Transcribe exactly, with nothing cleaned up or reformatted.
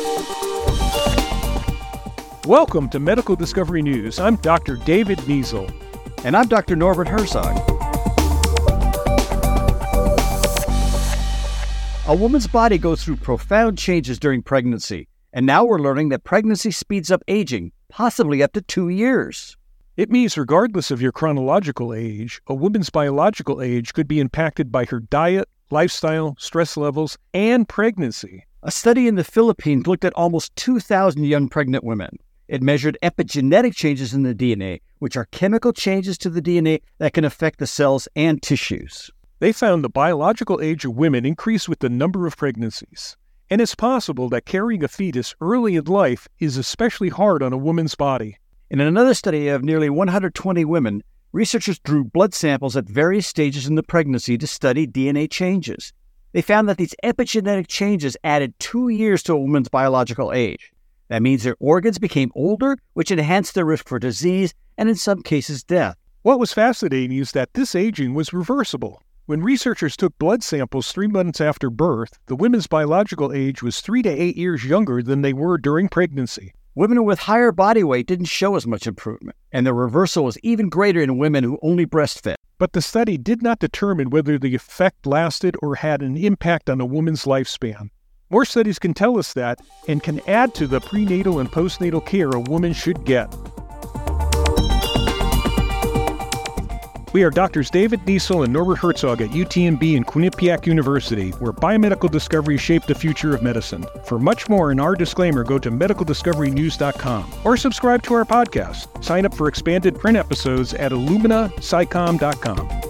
Welcome to Medical Discovery News. I'm Doctor David Niesel. And I'm Doctor Norbert Herzog. A woman's body goes through profound changes during pregnancy, and now we're learning that pregnancy speeds up aging, possibly up to two years. It means regardless of your chronological age, a woman's biological age could be impacted by her diet, lifestyle, stress levels, and pregnancy. A study in the Philippines looked at almost two thousand young pregnant women. It measured epigenetic changes in the D N A, which are chemical changes to the D N A that can affect the cells and tissues. They found the biological age of women increased with the number of pregnancies. And it's possible that carrying a fetus early in life is especially hard on a woman's body. In another study of nearly one hundred twenty women, researchers drew blood samples at various stages in the pregnancy to study D N A changes. They found that these epigenetic changes added two years to a woman's biological age. That means their organs became older, which enhanced their risk for disease and in some cases death. What was fascinating is that this aging was reversible. When researchers took blood samples three months after birth, the women's biological age was three to eight years younger than they were during pregnancy. Women with higher body weight didn't show as much improvement, and the reversal was even greater in women who only breastfed. But the study did not determine whether the effect lasted or had an impact on a woman's lifespan. More studies can tell us that and can add to the prenatal and postnatal care a woman should get. We are Doctors David Niesel and Norbert Herzog at U T M B and Quinnipiac University, where biomedical discovery shaped the future of medicine. For much more in our disclaimer, go to medical discovery news dot com or subscribe to our podcast. Sign up for expanded print episodes at illumina sci com dot com.